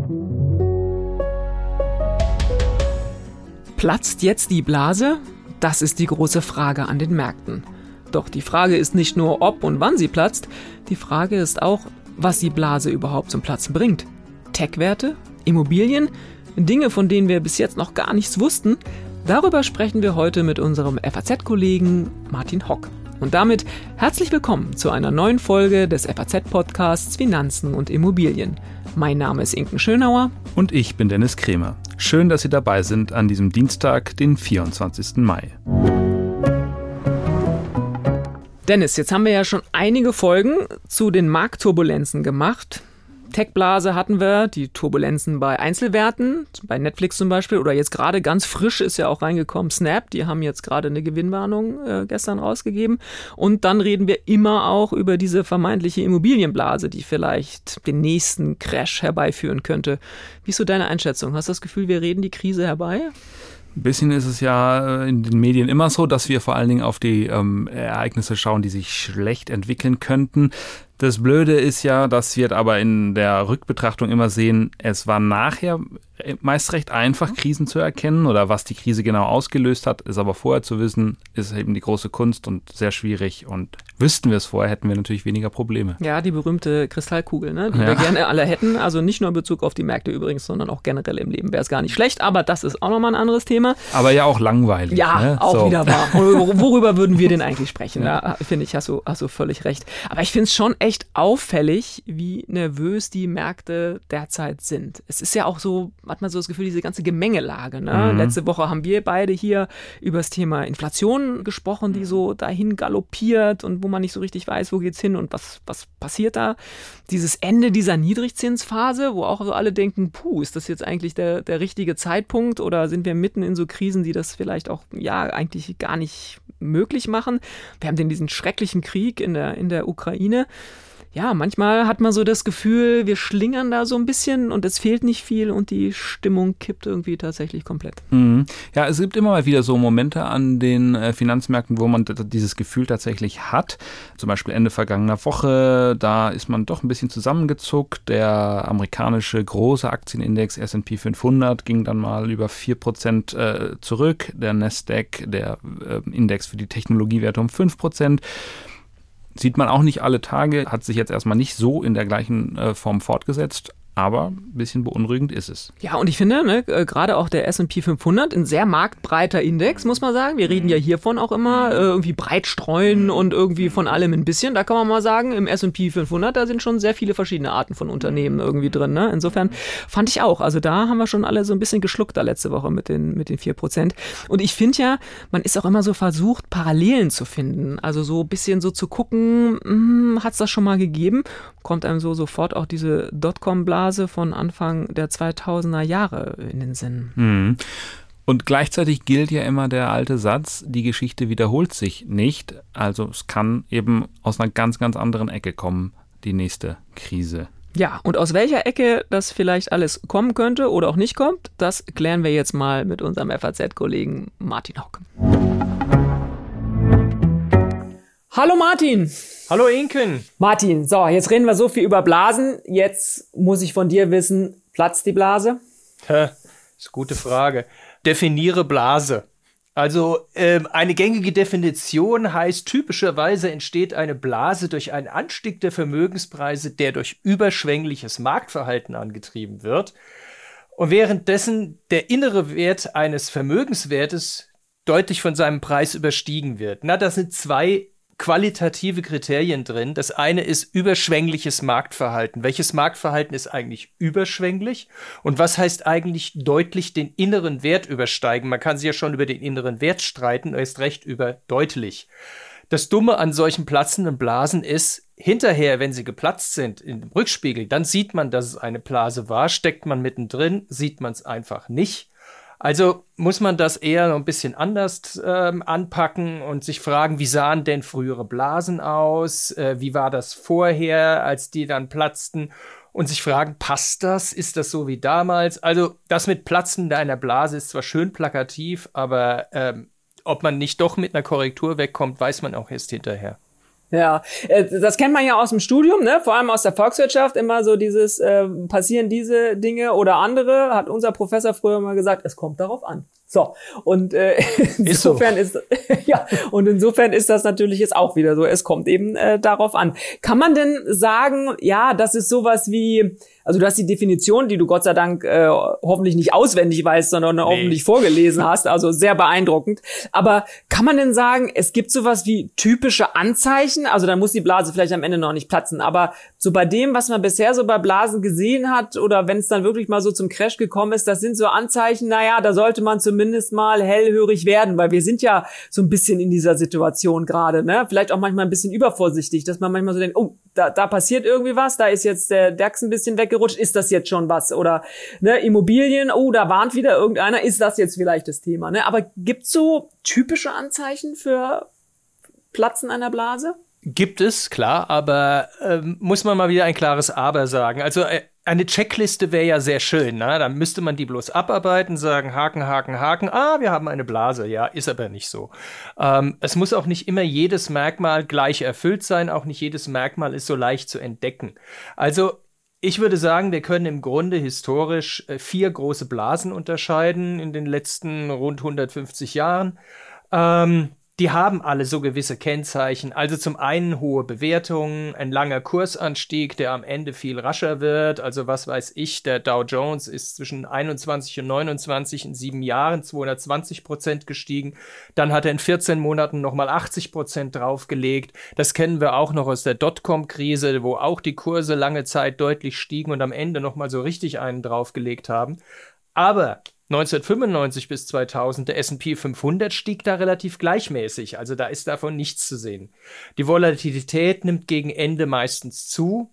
Platzt jetzt die Blase? Das ist die große Frage an den Märkten. Doch die Frage ist nicht nur, ob und wann sie platzt, die Frage ist auch, was die Blase überhaupt zum Platzen bringt. Tech-Werte? Immobilien? Dinge, von denen wir bis jetzt noch gar nichts wussten? Darüber sprechen wir heute mit unserem FAZ-Kollegen Martin Hock. Und damit herzlich willkommen zu einer neuen Folge des FAZ-Podcasts Finanzen und Immobilien. Mein Name ist Inken Schönauer. Und ich bin Dennis Krämer. Schön, dass Sie dabei sind an diesem Dienstag, den 24. Mai. Dennis, jetzt haben wir ja schon einige Folgen zu den Marktturbulenzen gemacht. Tech-Blase hatten wir, die Turbulenzen bei Einzelwerten, bei Netflix zum Beispiel, oder jetzt gerade ganz frisch ist ja auch reingekommen Snap, die haben jetzt gerade eine Gewinnwarnung gestern rausgegeben. Und dann reden wir immer auch über diese vermeintliche Immobilienblase, die vielleicht den nächsten Crash herbeiführen könnte. Wie ist so deine Einschätzung? Hast du das Gefühl, wir reden die Krise herbei? Ein bisschen ist es ja in den Medien immer so, dass wir vor allen Dingen auf die Ereignisse schauen, die sich schlecht entwickeln könnten. Das Blöde ist ja, dass wir aber in der Rückbetrachtung immer sehen, es war nachher meist recht einfach, Krisen zu erkennen oder was die Krise genau ausgelöst hat, ist aber vorher zu wissen, ist eben die große Kunst und sehr schwierig. Und wüssten wir es vorher, hätten wir natürlich weniger Probleme. Ja, die berühmte Kristallkugel, ne? Die wir gerne alle hätten. Also nicht nur in Bezug auf die Märkte übrigens, sondern auch generell im Leben wäre es gar nicht schlecht. Aber das ist auch nochmal ein anderes Thema. Aber ja auch langweilig. Ja, ne? auch wieder wahr. Worüber würden wir denn eigentlich sprechen? Da finde ich, hast du völlig recht. Aber ich finde es schon echt auffällig, wie nervös die Märkte derzeit sind. Es ist ja auch so, hat man so das Gefühl, diese ganze Gemengelage. Ne? Letzte Woche haben wir beide hier über das Thema Inflation gesprochen, die so dahin galoppiert und wo man nicht so richtig weiß, wo geht's hin und was passiert da. Dieses Ende dieser Niedrigzinsphase, wo auch so alle denken, ist das jetzt eigentlich der richtige Zeitpunkt oder sind wir mitten in so Krisen, die das vielleicht auch eigentlich gar nicht möglich machen. Wir haben diesen schrecklichen Krieg in der Ukraine. Ja, manchmal hat man so das Gefühl, wir schlingern da so ein bisschen und es fehlt nicht viel und die Stimmung kippt irgendwie tatsächlich komplett. Ja, es gibt immer mal wieder so Momente an den Finanzmärkten, wo man dieses Gefühl tatsächlich hat. Zum Beispiel Ende vergangener Woche, da ist man doch ein bisschen zusammengezuckt. Der amerikanische große Aktienindex S&P 500 ging dann mal über 4% zurück. Der Nasdaq, der Index für die Technologiewerte, um 5%. Sieht man auch nicht alle Tage, hat sich jetzt erstmal nicht so in der gleichen Form fortgesetzt, aber ein bisschen beunruhigend ist es. Ja, und ich finde, gerade auch der S&P 500, ein sehr marktbreiter Index, muss man sagen. Wir reden ja hiervon auch immer, irgendwie breit streuen und irgendwie von allem ein bisschen. Da kann man mal sagen, im S&P 500, da sind schon sehr viele verschiedene Arten von Unternehmen irgendwie drin. Ne? Insofern fand ich auch, also da haben wir schon alle so ein bisschen geschluckt da letzte Woche mit den 4%. Und ich finde ja, man ist auch immer so versucht, Parallelen zu finden. Also so ein bisschen so zu gucken, hat es das schon mal gegeben? Kommt einem so sofort auch diese Dotcom-Blase von Anfang der 2000er Jahre in den Sinn. Und gleichzeitig gilt ja immer der alte Satz, die Geschichte wiederholt sich nicht. Also es kann eben aus einer ganz, ganz anderen Ecke kommen, die nächste Krise. Ja, und aus welcher Ecke das vielleicht alles kommen könnte oder auch nicht kommt, das klären wir jetzt mal mit unserem FAZ-Kollegen Martin Hock. Hallo Martin! Hallo Inken! Martin, so, jetzt reden wir so viel über Blasen. Jetzt muss ich von dir wissen, platzt die Blase? Das ist eine gute Frage. Definiere Blase. Also eine gängige Definition heißt, typischerweise entsteht eine Blase durch einen Anstieg der Vermögenspreise, der durch überschwängliches Marktverhalten angetrieben wird. Und währenddessen der innere Wert eines Vermögenswertes deutlich von seinem Preis überstiegen wird. Das sind zwei qualitative Kriterien drin. Das eine ist überschwängliches Marktverhalten. Welches Marktverhalten ist eigentlich überschwänglich? Und was heißt eigentlich deutlich den inneren Wert übersteigen? Man kann sich ja schon über den inneren Wert streiten, erst recht über deutlich. Das Dumme an solchen platzenden Blasen ist, hinterher, wenn sie geplatzt sind, im Rückspiegel, dann sieht man, dass es eine Blase war. Steckt man mittendrin, sieht man es einfach nicht. Also muss man das eher noch ein bisschen anders anpacken und sich fragen, wie sahen denn frühere Blasen aus? Wie war das vorher, als die dann platzten? Und sich fragen, passt das? Ist das so wie damals? Also das mit Platzen einer Blase ist zwar schön plakativ, aber ob man nicht doch mit einer Korrektur wegkommt, weiß man auch erst hinterher. Ja, das kennt man ja aus dem Studium, ne? Vor allem aus der Volkswirtschaft, immer so dieses, passieren diese Dinge oder andere, hat unser Professor früher mal gesagt, es kommt darauf an. So, und insofern insofern ist das natürlich jetzt auch wieder so, es kommt eben darauf an. Kann man denn sagen, ja, das ist sowas wie, also du hast die Definition, die du Gott sei Dank hoffentlich nicht auswendig weißt, sondern hoffentlich vorgelesen hast, also sehr beeindruckend. Aber kann man denn sagen, es gibt sowas wie typische Anzeichen? Also dann muss die Blase vielleicht am Ende noch nicht platzen, aber so bei dem, was man bisher so bei Blasen gesehen hat oder wenn es dann wirklich mal so zum Crash gekommen ist, das sind so Anzeichen, naja, da sollte man zumindest mal hellhörig werden, weil wir sind ja so ein bisschen in dieser Situation gerade, ne? Vielleicht auch manchmal ein bisschen übervorsichtig, dass man manchmal so denkt, oh, da passiert irgendwie was, da ist jetzt der DAX ein bisschen weggerutscht, ist das jetzt schon was? Oder ne, Immobilien, oh, da warnt wieder irgendeiner, ist das jetzt vielleicht das Thema? Ne? Aber gibt's so typische Anzeichen für Platzen einer Blase? Gibt es, klar, aber muss man mal wieder ein klares Aber sagen. Also eine Checkliste wäre ja sehr schön, ne? Dann müsste man die bloß abarbeiten, sagen Haken, Haken, Haken. Wir haben eine Blase. Ja, ist aber nicht so. Es muss auch nicht immer jedes Merkmal gleich erfüllt sein. Auch nicht jedes Merkmal ist so leicht zu entdecken. Also ich würde sagen, wir können im Grunde historisch 4 große Blasen unterscheiden in den letzten rund 150 Jahren. Die haben alle so gewisse Kennzeichen. Also zum einen hohe Bewertungen, ein langer Kursanstieg, der am Ende viel rascher wird. Also was weiß ich, der Dow Jones ist zwischen 21 und 29 in 7 Jahren 220% gestiegen. Dann hat er in 14 Monaten nochmal 80% draufgelegt. Das kennen wir auch noch aus der Dotcom-Krise, wo auch die Kurse lange Zeit deutlich stiegen und am Ende nochmal so richtig einen draufgelegt haben. Aber 1995 bis 2000, der S&P 500 stieg da relativ gleichmäßig, also da ist davon nichts zu sehen. Die Volatilität nimmt gegen Ende meistens zu,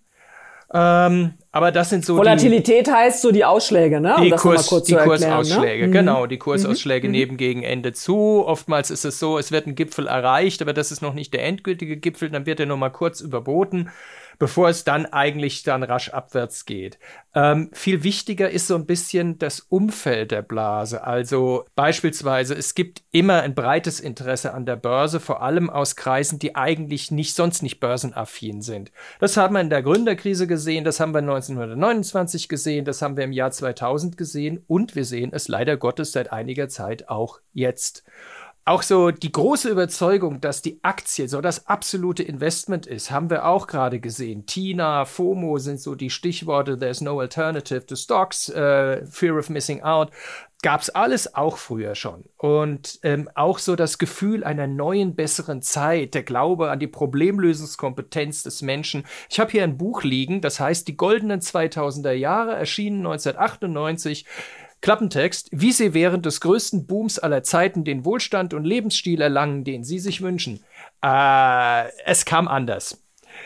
aber das sind so Volatilität heißt so die Ausschläge, ne? Die Kursausschläge, ne? Genau, die Kursausschläge nehmen gegen Ende zu. Oftmals ist es so, es wird ein Gipfel erreicht, aber das ist noch nicht der endgültige Gipfel, dann wird er noch mal kurz überboten, bevor es dann eigentlich dann rasch abwärts geht. Viel wichtiger ist so ein bisschen das Umfeld der Blase. Also beispielsweise, es gibt immer ein breites Interesse an der Börse, vor allem aus Kreisen, die eigentlich sonst nicht börsenaffin sind. Das haben wir in der Gründerkrise gesehen, das haben wir 1929 gesehen, das haben wir im Jahr 2000 gesehen und wir sehen es leider Gottes seit einiger Zeit auch jetzt. Auch so die große Überzeugung, dass die Aktie so das absolute Investment ist, haben wir auch gerade gesehen. TINA, FOMO sind so die Stichworte, there's no alternative to stocks, fear of missing out. Gab's alles auch früher schon. Und auch so das Gefühl einer neuen, besseren Zeit, der Glaube an die Problemlösungskompetenz des Menschen. Ich habe hier ein Buch liegen, das heißt Die goldenen 2000er Jahre, erschienen 1998. Klappentext, wie sie während des größten Booms aller Zeiten den Wohlstand und Lebensstil erlangen, den sie sich wünschen. Es kam anders.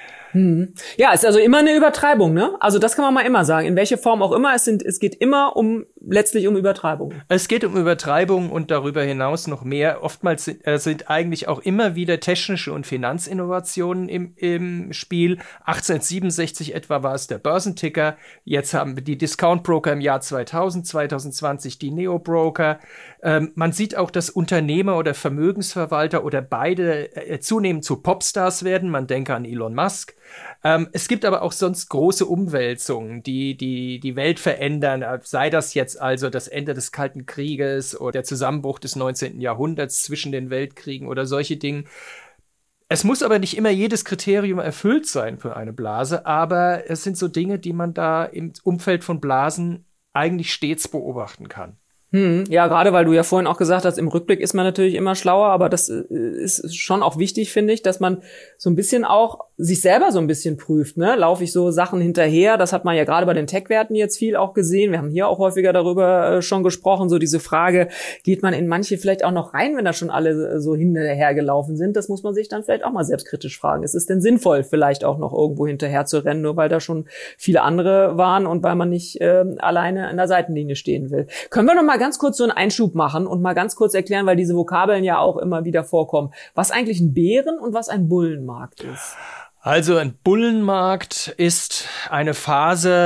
Ja, ist also immer eine Übertreibung, ne? Also das kann man mal immer sagen, in welche Form auch immer, es geht immer letztlich um Übertreibung. Es geht um Übertreibung und darüber hinaus noch mehr. Oftmals sind eigentlich auch immer wieder technische und Finanzinnovationen im Spiel. 1867 etwa war es der Börsenticker, jetzt haben wir die Discount-Broker im Jahr 2000, 2020 die Neo-Broker. Man sieht auch, dass Unternehmer oder Vermögensverwalter oder beide zunehmend zu Popstars werden. Man denke an Elon Musk. Es gibt aber auch sonst große Umwälzungen, die Welt verändern, sei das jetzt also das Ende des Kalten Krieges oder der Zusammenbruch des 19. Jahrhunderts zwischen den Weltkriegen oder solche Dinge. Es muss aber nicht immer jedes Kriterium erfüllt sein für eine Blase, aber es sind so Dinge, die man da im Umfeld von Blasen eigentlich stets beobachten kann. Ja, gerade weil du ja vorhin auch gesagt hast, im Rückblick ist man natürlich immer schlauer, aber das ist schon auch wichtig, finde ich, dass man so ein bisschen auch sich selber so ein bisschen prüft, ne? Laufe ich so Sachen hinterher? Das hat man ja gerade bei den Tech-Werten jetzt viel auch gesehen. Wir haben hier auch häufiger darüber schon gesprochen, so diese Frage, geht man in manche vielleicht auch noch rein, wenn da schon alle so hinterher gelaufen sind? Das muss man sich dann vielleicht auch mal selbstkritisch fragen. Ist es denn sinnvoll, vielleicht auch noch irgendwo hinterher zu rennen, nur weil da schon viele andere waren und weil man nicht alleine an der Seitenlinie stehen will? Können wir noch mal ganz kurz so einen Einschub machen und mal ganz kurz erklären, weil diese Vokabeln ja auch immer wieder vorkommen, was eigentlich ein Bären- und was ein Bullenmarkt ist? Also ein Bullenmarkt ist eine Phase,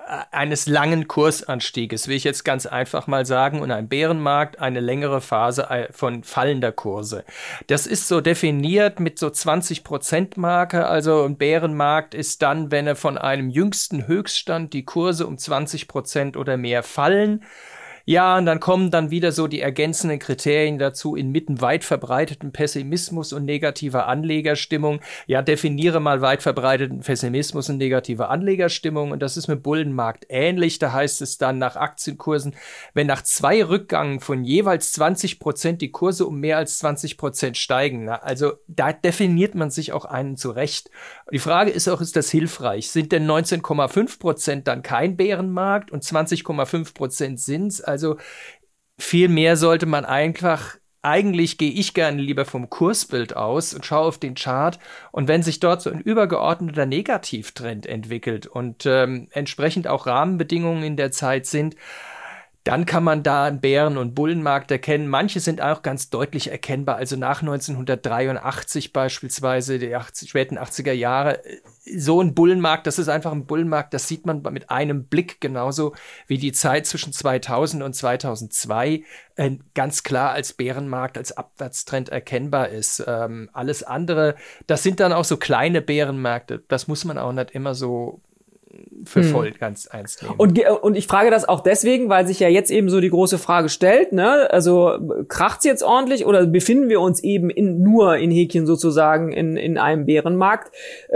eines langen Kursanstieges, will ich jetzt ganz einfach mal sagen, und ein Bärenmarkt eine längere Phase von fallender Kurse. Das ist so definiert mit so 20%-Marke, also ein Bärenmarkt ist dann, wenn er von einem jüngsten Höchststand die Kurse um 20% oder mehr fallen. Ja, und dann kommen dann wieder so die ergänzenden Kriterien dazu inmitten weit verbreiteten Pessimismus und negativer Anlegerstimmung. Ja, definiere mal weit verbreiteten Pessimismus und negative Anlegerstimmung. Und das ist mit Bullenmarkt ähnlich. Da heißt es dann nach Aktienkursen, wenn nach 2 Rückgängen von jeweils 20% die Kurse um mehr als 20% steigen. Na, also da definiert man sich auch einen zurecht. Die Frage ist auch, ist das hilfreich? Sind denn 19,5% dann kein Bärenmarkt und 20,5% sind's? Also viel mehr sollte man eigentlich gehe ich gerne lieber vom Kursbild aus und schaue auf den Chart. Und wenn sich dort so ein übergeordneter Negativtrend entwickelt und entsprechend auch Rahmenbedingungen in der Zeit sind, dann kann man da einen Bären- und Bullenmarkt erkennen. Manche sind auch ganz deutlich erkennbar. Also nach 1983 beispielsweise, die späten 80er Jahre, so ein Bullenmarkt, das ist einfach ein Bullenmarkt, das sieht man mit einem Blick, genauso wie die Zeit zwischen 2000 und 2002 ganz klar als Bärenmarkt, als Abwärtstrend erkennbar ist. Alles andere, das sind dann auch so kleine Bärenmärkte. Das muss man auch nicht immer so für voll ganz ernst nehmen. Und ich frage das auch deswegen, weil sich ja jetzt eben so die große Frage stellt, ne? Also kracht's jetzt ordentlich oder befinden wir uns eben nur in Häkchen sozusagen in einem Bärenmarkt?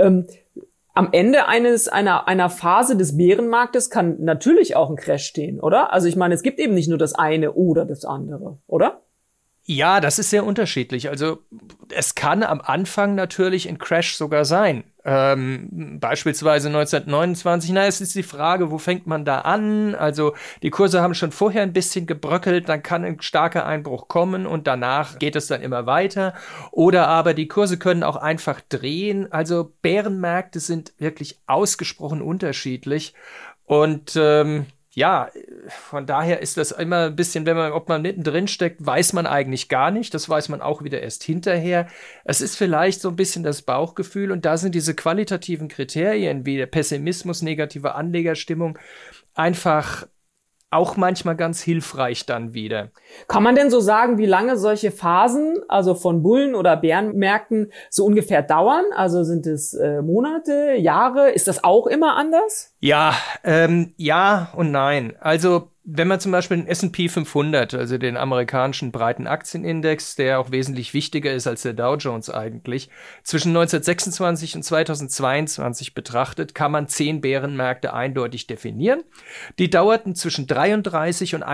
Am Ende einer Phase des Bärenmarktes kann natürlich auch ein Crash stehen, oder? Also ich meine, es gibt eben nicht nur das eine oder das andere, oder? Ja, das ist sehr unterschiedlich. Also es kann am Anfang natürlich ein Crash sogar sein. Beispielsweise 1929. Es ist die Frage, wo fängt man da an? Also die Kurse haben schon vorher ein bisschen gebröckelt, dann kann ein starker Einbruch kommen und danach geht es dann immer weiter. Oder aber die Kurse können auch einfach drehen. Also Bärenmärkte sind wirklich ausgesprochen unterschiedlich. Und ja, von daher ist das immer ein bisschen, ob man mittendrin steckt, weiß man eigentlich gar nicht. Das weiß man auch wieder erst hinterher. Es ist vielleicht so ein bisschen das Bauchgefühl und da sind diese qualitativen Kriterien wie der Pessimismus, negative Anlegerstimmung einfach auch manchmal ganz hilfreich dann wieder. Kann man denn so sagen, wie lange solche Phasen, also von Bullen- oder Bärenmärkten, so ungefähr dauern? Also sind es Monate, Jahre? Ist das auch immer anders? Ja, ja und nein. Also wenn man zum Beispiel den S&P 500, also den amerikanischen breiten Aktienindex, der auch wesentlich wichtiger ist als der Dow Jones eigentlich, zwischen 1926 und 2022 betrachtet, kann man 10 Bärenmärkte eindeutig definieren. Die dauerten zwischen 33 und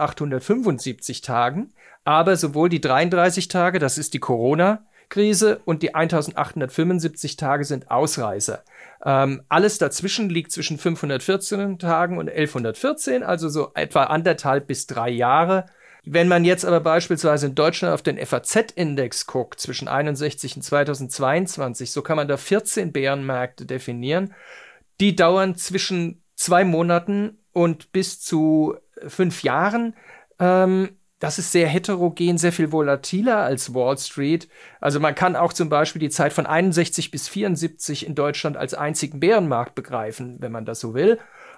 1875 Tagen, aber sowohl die 33 Tage, das ist die Corona-Krise, und die 1875 Tage sind Ausreißer. Alles dazwischen liegt zwischen 514 Tagen und 1114, also so etwa 1,5 bis 3 Jahre. Wenn man jetzt aber beispielsweise in Deutschland auf den FAZ-Index guckt, zwischen 61 und 2022, so kann man da 14 Bärenmärkte definieren. Die dauern zwischen 2 Monaten und bis zu 5 Jahren. Das ist sehr heterogen, sehr viel volatiler als Wall Street. Also man kann auch zum Beispiel die Zeit von 61 bis 74 in Deutschland als einzigen Bärenmarkt begreifen, wenn man das so will.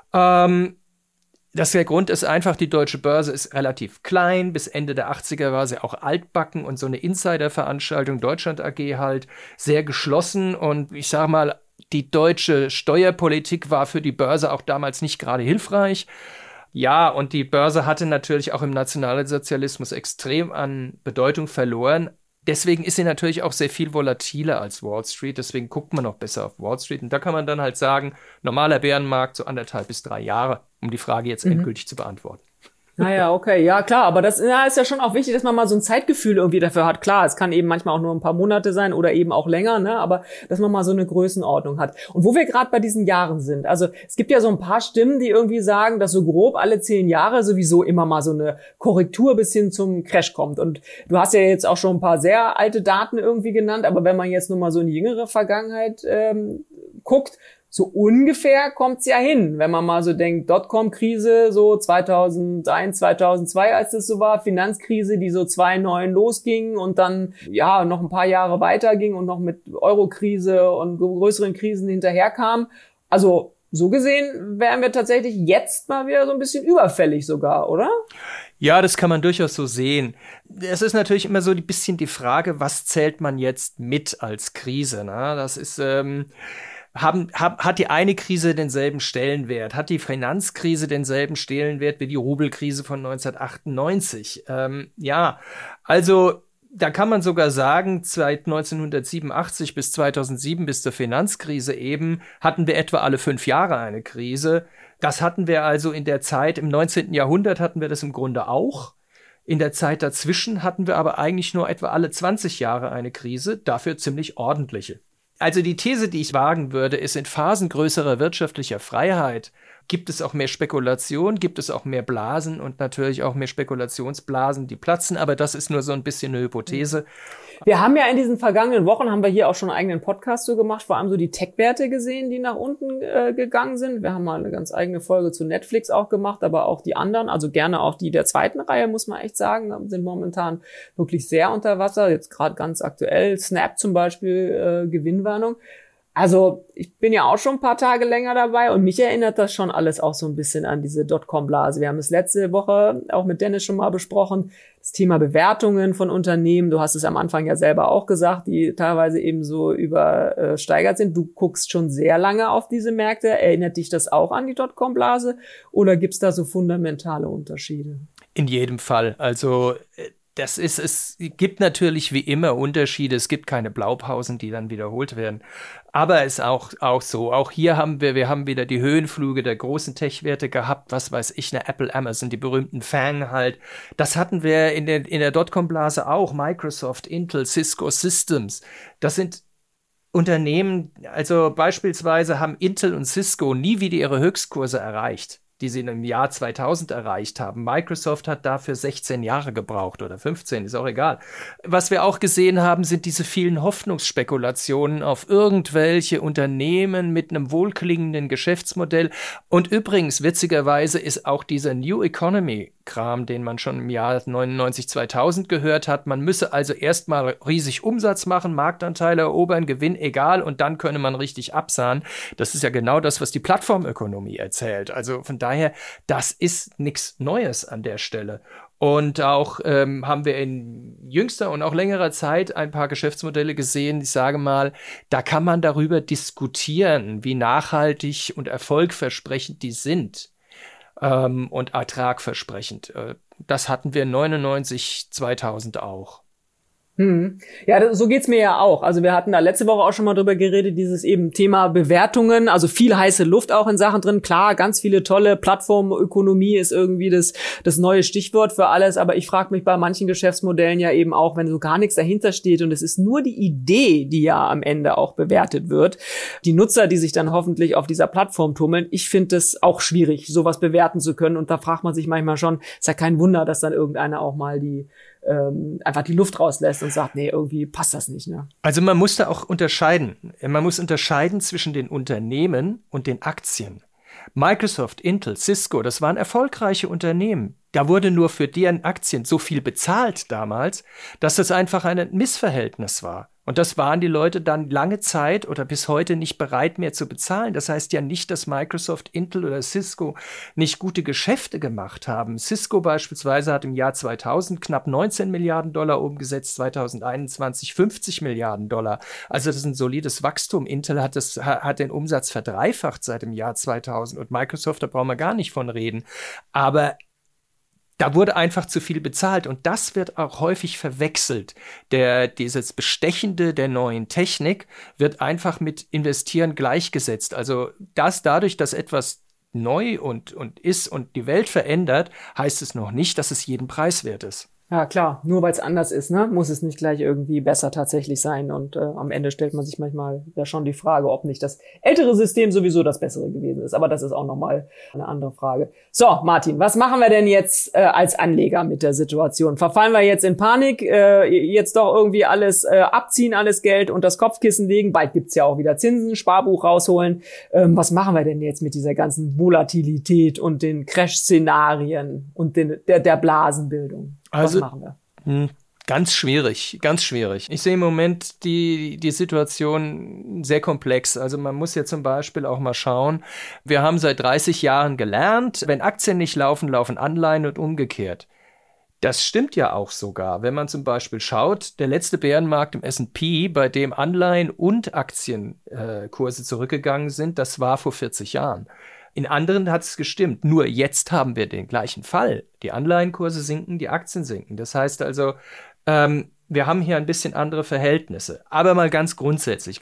Der Grund ist einfach, die deutsche Börse ist relativ klein. Bis Ende der 80er war sie auch altbacken und so eine Insider-Veranstaltung, Deutschland AG halt, sehr geschlossen. Und ich sag mal, die deutsche Steuerpolitik war für die Börse auch damals nicht gerade hilfreich. Ja, und die Börse hatte natürlich auch im Nationalsozialismus extrem an Bedeutung verloren. Deswegen ist sie natürlich auch sehr viel volatiler als Wall Street. Deswegen guckt man auch besser auf Wall Street. Und da kann man dann halt sagen, normaler Bärenmarkt so 1,5 bis 3 Jahre, um die Frage jetzt endgültig zu beantworten. Naja, okay, ja klar, aber das ist ja schon auch wichtig, dass man mal so ein Zeitgefühl irgendwie dafür hat. Klar, es kann eben manchmal auch nur ein paar Monate sein oder eben auch länger, ne? Aber dass man mal so eine Größenordnung hat. Und wo wir gerade bei diesen Jahren sind, also es gibt ja so ein paar Stimmen, die irgendwie sagen, dass so grob alle 10 Jahre sowieso immer mal so eine Korrektur bis hin zum Crash kommt. Und du hast ja jetzt auch schon ein paar sehr alte Daten irgendwie genannt, aber wenn man jetzt nur mal so in die jüngere Vergangenheit guckt, so ungefähr kommt's ja hin, wenn man mal so denkt, Dotcom-Krise so 2001, 2002, als das so war, Finanzkrise, die so 2009 losging und dann ja noch ein paar Jahre weiterging und noch mit Euro-Krise und größeren Krisen hinterherkam. Also so gesehen wären wir tatsächlich jetzt mal wieder so ein bisschen überfällig sogar, oder? Ja, das kann man durchaus so sehen. Es ist natürlich immer so ein bisschen die Frage, was zählt man jetzt mit als Krise? Ne? Das ist, hat die eine Krise denselben Stellenwert? Hat die Finanzkrise denselben Stellenwert wie die Rubelkrise von 1998? Ja, also da kann man sogar sagen, seit 1987 bis 2007, bis zur Finanzkrise eben, hatten wir etwa alle 5 Jahre eine Krise. Das hatten wir also in der Zeit, im 19. Jahrhundert hatten wir das im Grunde auch. In der Zeit dazwischen hatten wir aber eigentlich nur etwa alle 20 Jahre eine Krise, dafür ziemlich ordentliche. Also die These, die ich wagen würde, ist, in Phasen größerer wirtschaftlicher Freiheit gibt es auch mehr Spekulation, gibt es auch mehr Blasen und natürlich auch mehr Spekulationsblasen, die platzen, aber das ist nur so ein bisschen eine Hypothese. Wir haben ja in diesen vergangenen Wochen, haben wir hier auch schon einen eigenen Podcast so gemacht, vor allem so die Tech-Werte gesehen, die nach unten gegangen sind. Wir haben mal eine ganz eigene Folge zu Netflix auch gemacht, aber auch die anderen, also gerne auch die der zweiten Reihe, muss man echt sagen, sind momentan wirklich sehr unter Wasser. Jetzt gerade ganz aktuell, Snap zum Beispiel, Gewinnwarnung. Also ich bin ja auch schon ein paar Tage länger dabei und mich erinnert das schon alles auch so ein bisschen an diese Dotcom-Blase. Wir haben es letzte Woche auch mit Dennis schon mal besprochen, das Thema Bewertungen von Unternehmen. Du hast es am Anfang ja selber auch gesagt, die teilweise eben so übersteigert sind. Du guckst schon sehr lange auf diese Märkte. Erinnert dich das auch an die Dotcom-Blase oder gibt's da so fundamentale Unterschiede? In jedem Fall. Also es gibt natürlich wie immer Unterschiede. Es gibt keine Blaupausen, die dann wiederholt werden. Aber es ist auch so. Auch hier haben wir haben wieder die Höhenflüge der großen Tech-Werte gehabt. Was weiß ich, eine Apple, Amazon, die berühmten FANG halt. Das hatten wir in der Dotcom-Blase auch. Microsoft, Intel, Cisco Systems. Das sind Unternehmen, also beispielsweise haben Intel und Cisco nie wieder ihre Höchstkurse erreicht, die sie im Jahr 2000 erreicht haben. Microsoft hat dafür 16 Jahre gebraucht oder 15, ist auch egal. Was wir auch gesehen haben, sind diese vielen Hoffnungsspekulationen auf irgendwelche Unternehmen mit einem wohlklingenden Geschäftsmodell. Und übrigens, witzigerweise, ist auch dieser New Economy Kram, den man schon im Jahr 99, 2000 gehört hat. Man müsse also erstmal riesig Umsatz machen, Marktanteile erobern, Gewinn, egal, und dann könne man richtig absahnen. Das ist ja genau das, was die Plattformökonomie erzählt. Also von daher, das ist nichts Neues an der Stelle. Und auch haben wir in jüngster und auch längerer Zeit ein paar Geschäftsmodelle gesehen, ich sage mal, da kann man darüber diskutieren, wie nachhaltig und erfolgversprechend die sind. Und ertragversprechend. Das hatten wir 99, 2000 auch. Ja, so geht's mir ja auch. Also wir hatten da letzte Woche auch schon mal drüber geredet, dieses eben Thema Bewertungen, also viel heiße Luft auch in Sachen drin. Klar, ganz viele tolle Plattformökonomie ist irgendwie das neue Stichwort für alles, aber ich frage mich bei manchen Geschäftsmodellen ja eben auch, wenn so gar nichts dahinter steht und es ist nur die Idee, die ja am Ende auch bewertet wird. Die Nutzer, die sich dann hoffentlich auf dieser Plattform tummeln, ich finde es auch schwierig, sowas bewerten zu können, und da fragt man sich manchmal schon, ist ja kein Wunder, dass dann irgendeiner auch mal einfach die Luft rauslässt und sagt, nee, irgendwie passt das nicht. Ne? Also man muss da auch unterscheiden. Man muss unterscheiden zwischen den Unternehmen und den Aktien. Microsoft, Intel, Cisco, das waren erfolgreiche Unternehmen. Da wurde nur für deren Aktien so viel bezahlt damals, dass das einfach ein Missverhältnis war. Und das waren die Leute dann lange Zeit oder bis heute nicht bereit mehr zu bezahlen. Das heißt ja nicht, dass Microsoft, Intel oder Cisco nicht gute Geschäfte gemacht haben. Cisco beispielsweise hat im Jahr 2000 knapp 19 Milliarden Dollar umgesetzt, 2021 50 Milliarden Dollar. Also das ist ein solides Wachstum. Intel hat den Umsatz verdreifacht seit dem Jahr 2000 und Microsoft, da brauchen wir gar nicht von reden. Aber da wurde einfach zu viel bezahlt und das wird auch häufig verwechselt. Dieses Bestechende der neuen Technik wird einfach mit Investieren gleichgesetzt. Also dadurch, dass etwas neu und ist und die Welt verändert, heißt es noch nicht, dass es jeden Preis wert ist. Ja, klar. Nur weil es anders ist, ne, muss es nicht gleich irgendwie besser tatsächlich sein. Und am Ende stellt man sich manchmal ja schon die Frage, ob nicht das ältere System sowieso das bessere gewesen ist. Aber das ist auch nochmal eine andere Frage. So, Martin, was machen wir denn jetzt als Anleger mit der Situation? Verfallen wir jetzt in Panik, jetzt doch irgendwie alles abziehen, alles Geld und das Kopfkissen legen? Bald gibt's ja auch wieder Zinsen, Sparbuch rausholen. Was machen wir denn jetzt mit dieser ganzen Volatilität und den Crash-Szenarien und der Blasenbildung? Was machen wir? Ganz schwierig, ganz schwierig. Ich sehe im Moment die Situation sehr komplex. Also man muss ja zum Beispiel auch mal schauen, wir haben seit 30 Jahren gelernt, wenn Aktien nicht laufen, laufen Anleihen und umgekehrt. Das stimmt ja auch sogar. Wenn man zum Beispiel schaut, der letzte Bärenmarkt im S&P, bei dem Anleihen und Aktienkurse zurückgegangen sind, das war vor 40 Jahren. In anderen hat es gestimmt. Nur jetzt haben wir den gleichen Fall. Die Anleihenkurse sinken, die Aktien sinken. Das heißt also, wir haben hier ein bisschen andere Verhältnisse. Aber mal ganz grundsätzlich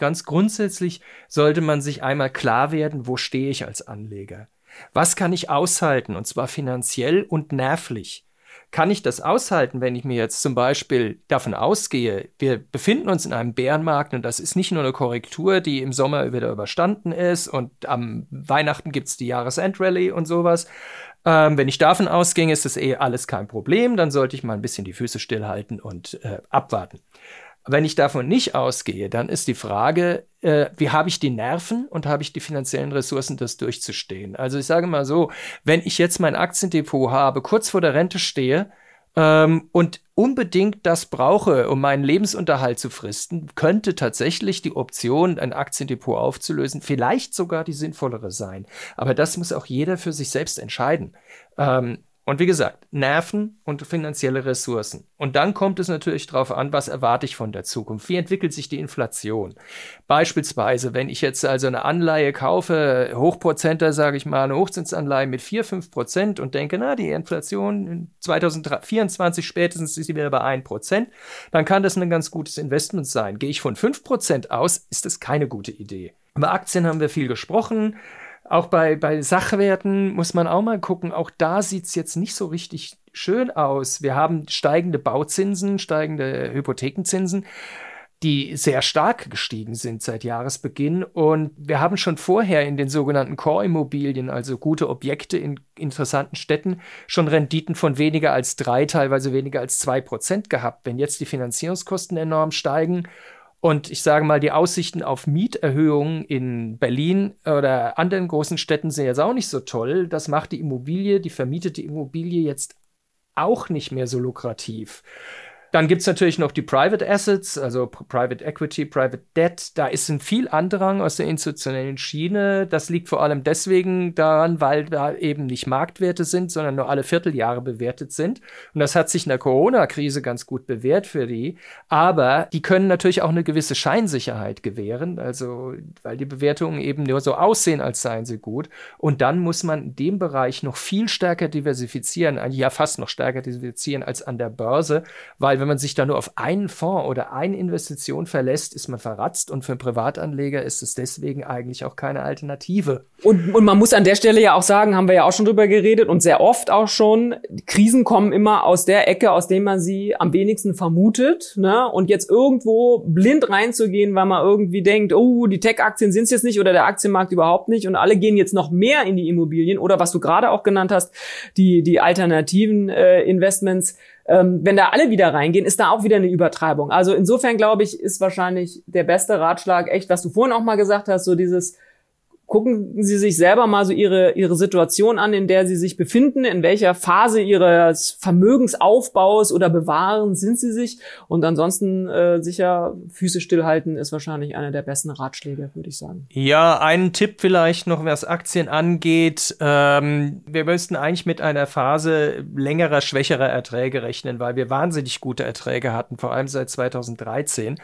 sollte man sich einmal klar werden, wo stehe ich als Anleger? Was kann ich aushalten? Und zwar finanziell und nervlich. Kann ich das aushalten, wenn ich mir jetzt zum Beispiel davon ausgehe, wir befinden uns in einem Bärenmarkt und das ist nicht nur eine Korrektur, die im Sommer wieder überstanden ist und am Weihnachten gibt es die Jahresendrally und sowas. Wenn ich davon ausginge, ist das alles kein Problem, dann sollte ich mal ein bisschen die Füße stillhalten und abwarten. Wenn ich davon nicht ausgehe, dann ist die Frage, wie habe ich die Nerven und habe ich die finanziellen Ressourcen, das durchzustehen? Also ich sage mal so, wenn ich jetzt mein Aktiendepot habe, kurz vor der Rente stehe und unbedingt das brauche, um meinen Lebensunterhalt zu fristen, könnte tatsächlich die Option, ein Aktiendepot aufzulösen, vielleicht sogar die sinnvollere sein. Aber das muss auch jeder für sich selbst entscheiden. Und wie gesagt, Nerven und finanzielle Ressourcen. Und dann kommt es natürlich darauf an, was erwarte ich von der Zukunft? Wie entwickelt sich die Inflation? Beispielsweise, wenn ich jetzt also eine Anleihe kaufe, Hochprozenter, sage ich mal, eine Hochzinsanleihe mit 4-5% und denke, na, die Inflation in 2024 spätestens ist sie wieder bei 1%, dann kann das ein ganz gutes Investment sein. Gehe ich von 5% aus, ist das keine gute Idee. Über Aktien haben wir viel gesprochen. Auch bei Sachwerten muss man auch mal gucken, auch da sieht es jetzt nicht so richtig schön aus. Wir haben steigende Bauzinsen, steigende Hypothekenzinsen, die sehr stark gestiegen sind seit Jahresbeginn. Und wir haben schon vorher in den sogenannten Core-Immobilien, also gute Objekte in interessanten Städten, schon Renditen von weniger als 3, teilweise weniger als 2% gehabt. Wenn jetzt die Finanzierungskosten enorm steigen, und ich sage mal, die Aussichten auf Mieterhöhungen in Berlin oder anderen großen Städten sind jetzt auch nicht so toll. Das macht die vermietete Immobilie jetzt auch nicht mehr so lukrativ. Dann gibt es natürlich noch die Private Assets, also Private Equity, Private Debt. Da ist ein viel Andrang aus der institutionellen Schiene. Das liegt vor allem deswegen daran, weil da eben nicht Marktwerte sind, sondern nur alle Vierteljahre bewertet sind. Und das hat sich in der Corona-Krise ganz gut bewährt für die. Aber die können natürlich auch eine gewisse Scheinsicherheit gewähren, also weil die Bewertungen eben nur so aussehen, als seien sie gut. Und dann muss man in dem Bereich noch viel stärker diversifizieren, ja fast noch stärker diversifizieren als an der Börse, weil wenn man sich da nur auf einen Fonds oder eine Investition verlässt, ist man verratzt und für einen Privatanleger ist es deswegen eigentlich auch keine Alternative. Und man muss an der Stelle ja auch sagen, haben wir ja auch schon drüber geredet und sehr oft auch schon, Krisen kommen immer aus der Ecke, aus der man sie am wenigsten vermutet, ne? Und jetzt irgendwo blind reinzugehen, weil man irgendwie denkt, oh, die Tech-Aktien sind es jetzt nicht oder der Aktienmarkt überhaupt nicht und alle gehen jetzt noch mehr in die Immobilien oder was du gerade auch genannt hast, die alternativen Investments. Wenn da alle wieder reingehen, ist da auch wieder eine Übertreibung. Also insofern, glaube ich, ist wahrscheinlich der beste Ratschlag echt, was du vorhin auch mal gesagt hast, so dieses, gucken Sie sich selber mal so Ihre Situation an, in der Sie sich befinden, in welcher Phase Ihres Vermögensaufbaus oder Bewahrens sind Sie sich und ansonsten sicher Füße stillhalten ist wahrscheinlich einer der besten Ratschläge, würde ich sagen. Ja, einen Tipp vielleicht noch, was Aktien angeht. Wir müssten eigentlich mit einer Phase längerer, schwächerer Erträge rechnen, weil wir wahnsinnig gute Erträge hatten, vor allem seit 2013.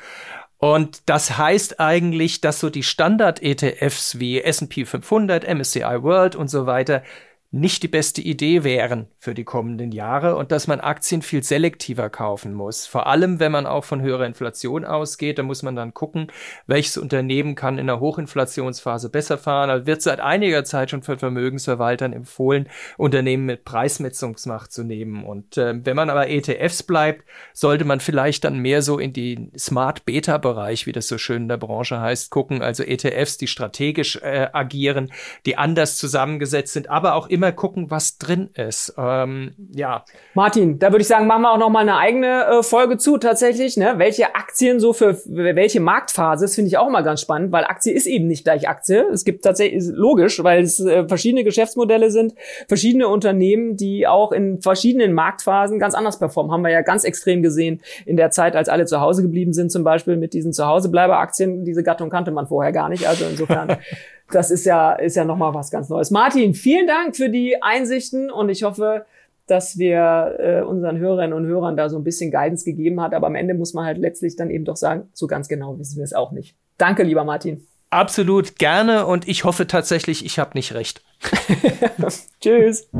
Und das heißt eigentlich, dass so die Standard-ETFs wie S&P 500, MSCI World und so weiter nicht die beste Idee wären für die kommenden Jahre und dass man Aktien viel selektiver kaufen muss. Vor allem, wenn man auch von höherer Inflation ausgeht, da muss man dann gucken, welches Unternehmen kann in einer Hochinflationsphase besser fahren. Also wird seit einiger Zeit schon von Vermögensverwaltern empfohlen, Unternehmen mit Preismessungsmacht zu nehmen. Und wenn man aber ETFs bleibt, sollte man vielleicht dann mehr so in den Smart-Beta-Bereich, wie das so schön in der Branche heißt, gucken. Also ETFs, die strategisch agieren, die anders zusammengesetzt sind, aber auch immer gucken, was drin ist. Ja. Martin, da würde ich sagen, machen wir auch noch mal eine eigene Folge zu tatsächlich. Ne? Welche Aktien so für welche Marktphase, das finde ich auch immer ganz spannend, weil Aktie ist eben nicht gleich Aktie. Es gibt tatsächlich, ist logisch, weil es verschiedene Geschäftsmodelle sind, verschiedene Unternehmen, die auch in verschiedenen Marktphasen ganz anders performen. Haben wir ja ganz extrem gesehen in der Zeit, als alle zu Hause geblieben sind, zum Beispiel mit diesen Zuhausebleiber-Aktien. Diese Gattung kannte man vorher gar nicht. Also insofern, das ist ja nochmal was ganz Neues. Martin, vielen Dank für die Einsichten und ich hoffe, dass wir unseren Hörerinnen und Hörern da so ein bisschen Guidance gegeben hat. Aber am Ende muss man halt letztlich dann eben doch sagen, so ganz genau wissen wir es auch nicht. Danke, lieber Martin. Absolut gerne und ich hoffe tatsächlich, ich habe nicht recht. Tschüss.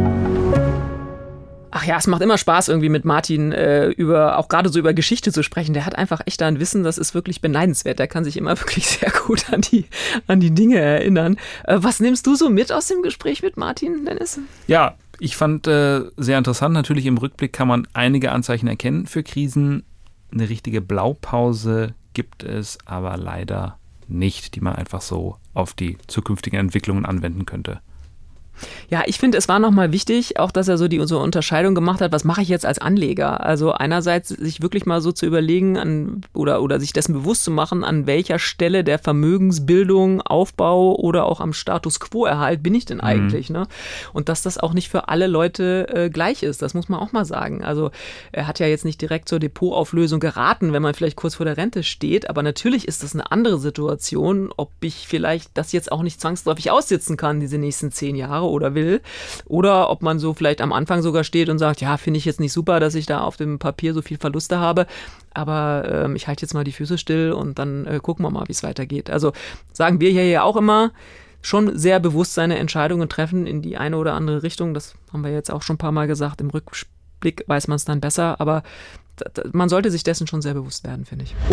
Ach ja, es macht immer Spaß, irgendwie mit Martin auch gerade so über Geschichte zu sprechen. Der hat einfach echt ein Wissen, das ist wirklich beneidenswert. Der kann sich immer wirklich sehr gut an die Dinge erinnern. Was nimmst du so mit aus dem Gespräch mit Martin, Dennis? Ja, ich fand sehr interessant. Natürlich im Rückblick kann man einige Anzeichen erkennen für Krisen. Eine richtige Blaupause gibt es aber leider nicht, die man einfach so auf die zukünftigen Entwicklungen anwenden könnte. Ja, ich finde, es war nochmal wichtig, auch dass er so unsere Unterscheidung gemacht hat, was mache ich jetzt als Anleger? Also einerseits sich wirklich mal so zu überlegen oder sich dessen bewusst zu machen, an welcher Stelle der Vermögensbildung, Aufbau oder auch am Status Quo-Erhalt bin ich denn eigentlich? Ne? Und dass das auch nicht für alle Leute gleich ist, das muss man auch mal sagen. Also er hat ja jetzt nicht direkt zur Depotauflösung geraten, wenn man vielleicht kurz vor der Rente steht, aber natürlich ist das eine andere Situation, ob ich vielleicht das jetzt auch nicht zwangsläufig aussitzen kann, diese nächsten 10 Jahre oder will. Oder ob man so vielleicht am Anfang sogar steht und sagt, ja, finde ich jetzt nicht super, dass ich da auf dem Papier so viel Verluste habe, aber ich halte jetzt mal die Füße still und dann gucken wir mal, wie es weitergeht. Also sagen wir hier ja auch immer, schon sehr bewusst seine Entscheidungen treffen in die eine oder andere Richtung. Das haben wir jetzt auch schon ein paar Mal gesagt. Im Rückblick weiß man es dann besser, aber man sollte sich dessen schon sehr bewusst werden, finde ich.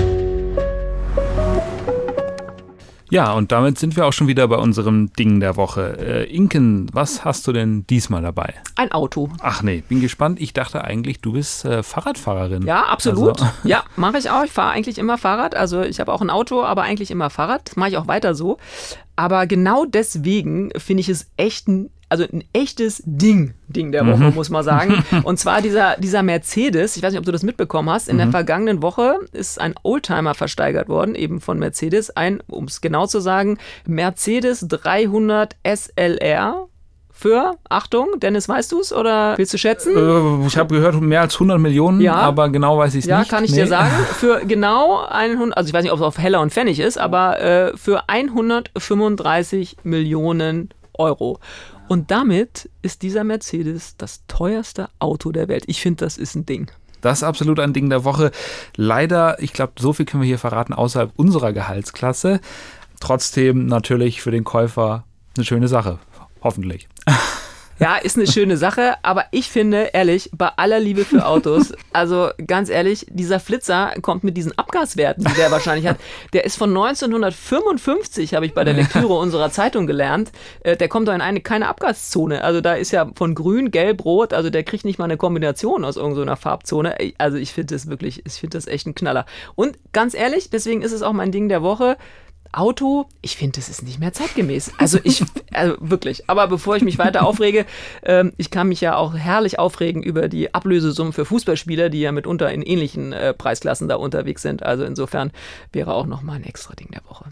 Ja, und damit sind wir auch schon wieder bei unserem Ding der Woche. Inken, was hast du denn diesmal dabei? Ein Auto. Ach nee, bin gespannt. Ich dachte eigentlich, du bist Fahrradfahrerin. Ja, absolut. Also. Ja, mache ich auch. Ich fahre eigentlich immer Fahrrad. Also ich habe auch ein Auto, aber eigentlich immer Fahrrad. Das mache ich auch weiter so. Aber genau deswegen finde ich es ein echtes Ding der Woche, muss man sagen. Und zwar dieser Mercedes, ich weiß nicht, ob du das mitbekommen hast, in der vergangenen Woche ist ein Oldtimer versteigert worden, eben von Mercedes, um es genau zu sagen, Mercedes 300 SLR für, Achtung, Dennis, weißt du es oder willst du schätzen? Ich habe gehört, mehr als 100 Millionen, ja, aber genau weiß ich es nicht. Ja, kann ich dir sagen. Für genau 100, also ich weiß nicht, ob es auf Heller und Pfennig ist, aber für 135 Millionen Euro. Und damit ist dieser Mercedes das teuerste Auto der Welt. Ich finde, das ist ein Ding. Das ist absolut ein Ding der Woche. Leider, ich glaube, so viel können wir hier verraten, außerhalb unserer Gehaltsklasse. Trotzdem natürlich für den Käufer eine schöne Sache. Hoffentlich. Ja, ist eine schöne Sache, aber ich finde, ehrlich, bei aller Liebe für Autos, also ganz ehrlich, dieser Flitzer kommt mit diesen Abgaswerten, die der wahrscheinlich hat, der ist von 1955, habe ich bei der Lektüre unserer Zeitung gelernt, der kommt doch in keine Abgaszone, also da ist ja von grün, gelb, rot, also der kriegt nicht mal eine Kombination aus irgendeiner Farbzone, also ich finde das echt ein Knaller. Und ganz ehrlich, deswegen ist es auch mein Ding der Woche, Auto, ich finde, das ist nicht mehr zeitgemäß. Also wirklich. Aber bevor ich mich weiter aufrege, ich kann mich ja auch herrlich aufregen über die Ablösesummen für Fußballspieler, die ja mitunter in ähnlichen Preisklassen da unterwegs sind. Also insofern wäre auch nochmal ein extra Ding der Woche.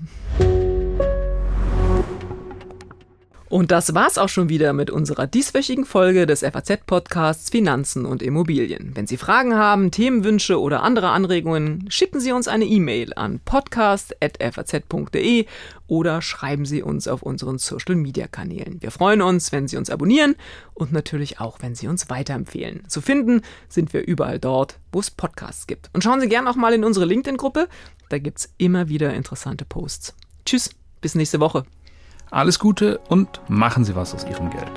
Und das war's auch schon wieder mit unserer dieswöchigen Folge des FAZ-Podcasts Finanzen und Immobilien. Wenn Sie Fragen haben, Themenwünsche oder andere Anregungen, schicken Sie uns eine E-Mail an podcast@faz.de oder schreiben Sie uns auf unseren Social-Media-Kanälen. Wir freuen uns, wenn Sie uns abonnieren und natürlich auch, wenn Sie uns weiterempfehlen. Zu finden sind wir überall dort, wo es Podcasts gibt. Und schauen Sie gerne auch mal in unsere LinkedIn-Gruppe, da gibt's immer wieder interessante Posts. Tschüss, bis nächste Woche. Alles Gute und machen Sie was aus Ihrem Geld.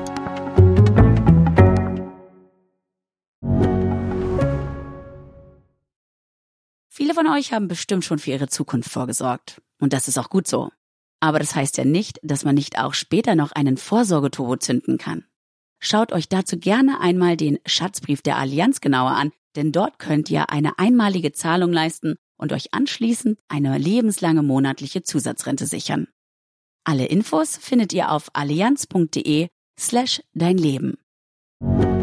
Viele von euch haben bestimmt schon für ihre Zukunft vorgesorgt. Und das ist auch gut so. Aber das heißt ja nicht, dass man nicht auch später noch einen Vorsorgeturbo zünden kann. Schaut euch dazu gerne einmal den Schatzbrief der Allianz genauer an, denn dort könnt ihr eine einmalige Zahlung leisten und euch anschließend eine lebenslange monatliche Zusatzrente sichern. Alle Infos findet ihr auf allianz.de/schatzbrief. Leben.